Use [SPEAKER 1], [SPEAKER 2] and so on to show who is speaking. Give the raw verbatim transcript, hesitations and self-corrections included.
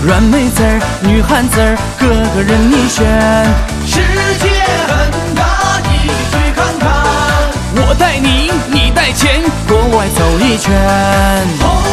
[SPEAKER 1] 软妹子儿、女汉子儿，个个任你选。
[SPEAKER 2] 世界很大，你去看看。
[SPEAKER 1] 我带你，你带钱，国外走一圈。